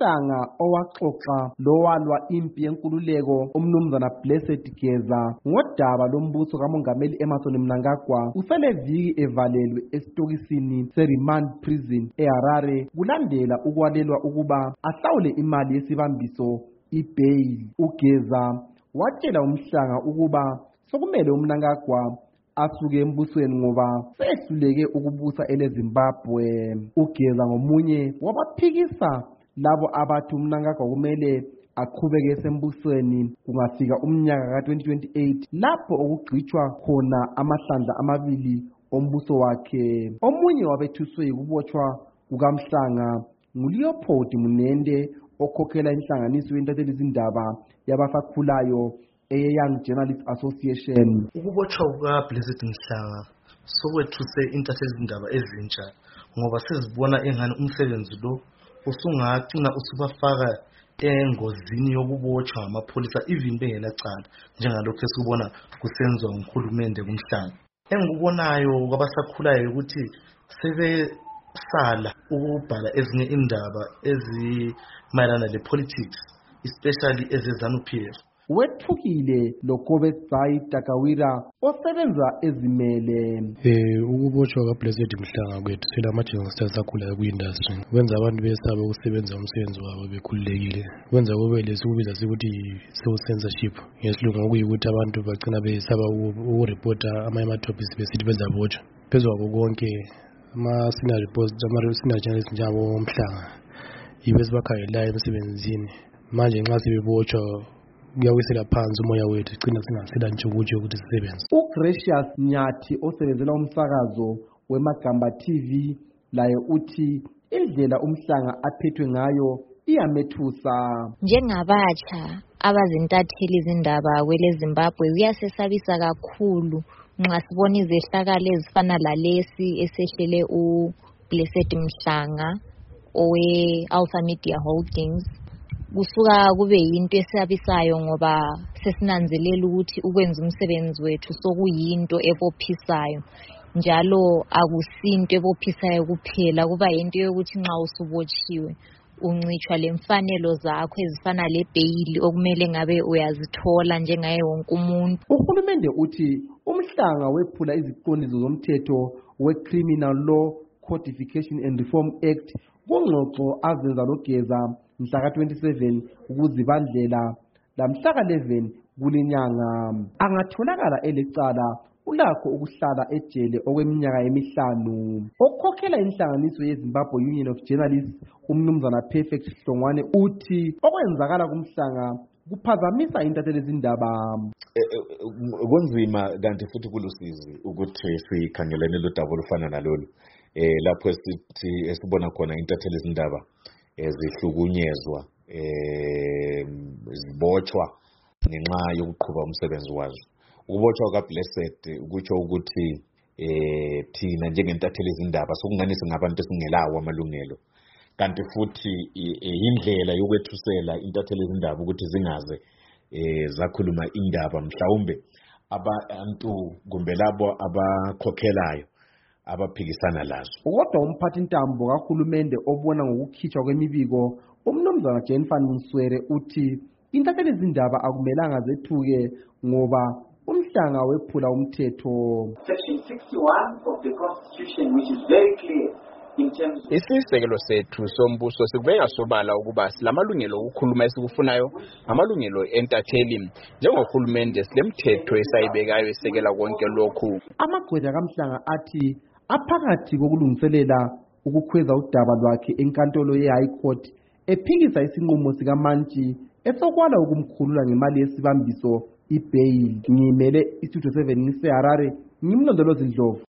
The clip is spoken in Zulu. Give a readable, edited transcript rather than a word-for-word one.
umhlanga owaxoxa lowalwa impi yenkululeko umnumzana Blessed Geza ngodaba lombuso kamongameli Emmerson Mnangagwa usele viki evalelwe esitokisini se-remand prison eHarare kulandela ukwalelwa ukuba ahlawule imali yesibambiso i-bail. uGeza watshela umhlanga ukuba sokumele uMnangagwa asuke embusweni ngoba sehluleke ukubusa eleZimbabwe. uGeza ngomunye wabaphikisa labo abathi uMnangagwa kumele aqhubeke esembusweni kungafika umnyaka ka-2028 lapho okugcitshwa khona amahlandla amabili ombuso wakhe. Omunye wabethuswe ukubotshwa kukaMhlanga nguLeopold Munende okhokhela inhlanganiso yentathelizindaba yabasakhulayo Young Journalists Association. Ukubotshwa kukaBlessed Mhlanga sokwethuse intathelizindaba ezintsha ngoba sezibona engani umsebenzi lo usungagcina usubafaka engozini yokubotshwa amapholisa even bengelacala njengalokho esikubona kusenziwa nguhulumende kuMhlanga. Engikubonayo kwabasakhulayo ukuthi sebesala ukubhala ezinye indaba ezimayelana le-politics especially ezeZANU-PF. Wethukile loKobetsai Takawira osebenza ezimele. Ukubotshwa kaBlessed Mhlanga kwethu selama-gangsters akhulayo kwi-industry kwenza abantu besaba ukusebenza umsebenzi wabo bekhululekile, kwenza kube lesikubiza sikuthi self-censorship ngesilungu, okuyikuthi abantu bagcina besaba ukuripota ama-topics besithi benza botshwa. Phezu kwabo konke ama-senior reports, ama-senior journalists njengabo Mhlanga yibo esibakhangelayo emsebenzini. Manje nxa sebebotshwa kuyawisela phansi umoya wethu, gcina singasela ntshukutsho ukuthi sisebenze. uGracious Nyathi osebenzela umsakazo weMagamba TV laye uthi indlela uMhlanga aphethwe ngayo iyamethusa. Njengabatsha abazintatheli izindaba kweleZimbabwe kuyasesabisa kakhulu nxa sibona izehlakalo ezifana lalesi esehlele uBlessed Mhlanga owe-Alpha Media Holdings. Kusuka kube yinto esabisayo ngoba sesinanzelela ukuthi ukwenza umsebenzi wethu sokuyinto ebophisayo, njalo akusinto ebophisayo kuphela, kuba yinto yokuthi nxa usubotshiwe uncitshwa lemfanelo zakho ezifana lebheyili okumele ngabe uyazithola njengaye wonke umuntu. Uhulumende uthi uMhlanga wephula iziqondiso zomthetho we-Criminal Law Codification and Reform Act kungxoxo azenza loGeza mhla ka-27 kuZibandlela lamhla ka-11 kulinyanga. Angatholakala elecala ulakho ukuhlala ejele okweminyaka emihlanu. Okhokhela inhlanganiso yeZimbabwe Union of Journalists umnumzana Perfect Hlongwane uthi okwenzakala kuMhlanga kuphazamisa intathelizindaba. Kunzima kanti futhi kulusizi ukuthi sikhangelene lodaba olufana nalolu lapho esibona khona intathelizindaba ezihlukunyezwa zibotshwa ngenxa yokuqhuba umsebenzi wazo. Ukubotshwa kaBlessed kutsho ukuthi thina njengentathelizindaba sokungani singabantu esingelawo amalungelo, kanti futhi indlela yokwethusela intathelizindaba ukuthi zingaze zakhuluma indaba mhlawumbe abantu kumbe labo abakhokhelayo abaphikisana lazo. Kodwa umphathi ntambo kahulumende obona ngokukhitshwa kwemibiko umnumzana Jane Van Mswere uthi intathelizindaba akumelanga zethuke ngoba uMhlanga wephula umthetho. Section 61 of the Constitution, which is very clear. Isisekelo sethu sombuso sikubeka sobala ukuba silamalungelo okukhuluma esikufunayo, amalungelo entatheli. Njengohulumende silemthetho esayibekayo esekela konke lokhu. Amagqwetha kaMhlanga athi aphakathi kokulungiselela ukukhweza udaba lwakhe enkantolo ye-High Court ephikisa isinqumo sikaMantshi esokwala ukumkhulula ngemali yesibambiso i-bail. Ngimele iStudio 7 ngiseHarare, ngimlondolozi Ndlovu.